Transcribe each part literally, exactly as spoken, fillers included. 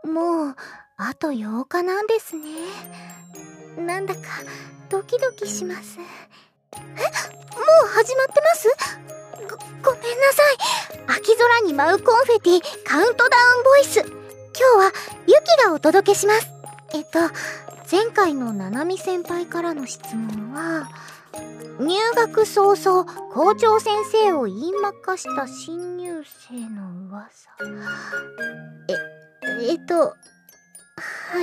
もうあとようかなんですね。なんだかドキドキします。え、もう始まってます？ご、ごめんなさい。秋空に舞うコンフェティカウントダウンボイス。今日はゆきがお届けします。えっと前回のななみ先輩からの質問は、入学早々校長先生を言いまかした新入生の噂。え、えっとはい、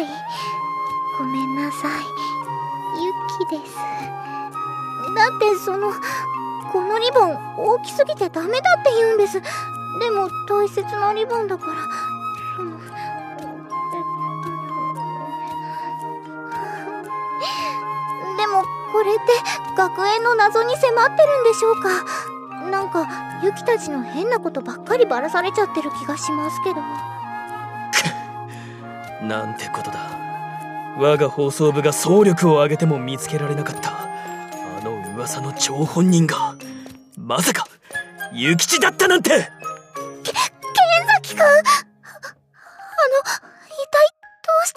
ごめんなさい、ゆきです。だってそのこのリボン大きすぎてダメだって言うんです。でも大切なリボンだから、そのでもこれって学園の謎に迫ってるんでしょうか。なんかユキたちの変なことばっかりばらされちゃってる気がしますけど。 なんてことだ。我が放送部が総力を挙げても見つけられなかったあの噂の張本人がまさか諭吉だったなんて。 け、剣崎くん、あの一体どうして。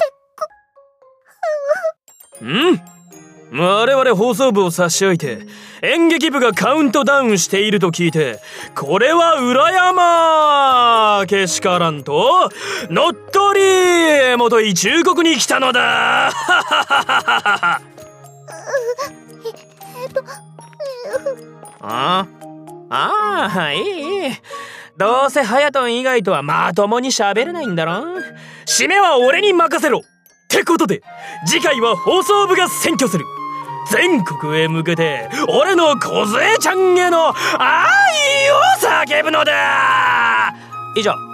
うん我々放送部を差し置いて演劇部がカウントダウンしていると聞いて、これは裏山けしからんと乗っ取りもとい忠告に来たのだ。 え、えっとあああいいいい、どうせハヤトン以外とはまともに喋れないんだろ。締めは俺に任せろってことで、次回は放送部が占拠する全国へ向けて俺の梢ちゃんへの愛を叫ぶのだ。以上。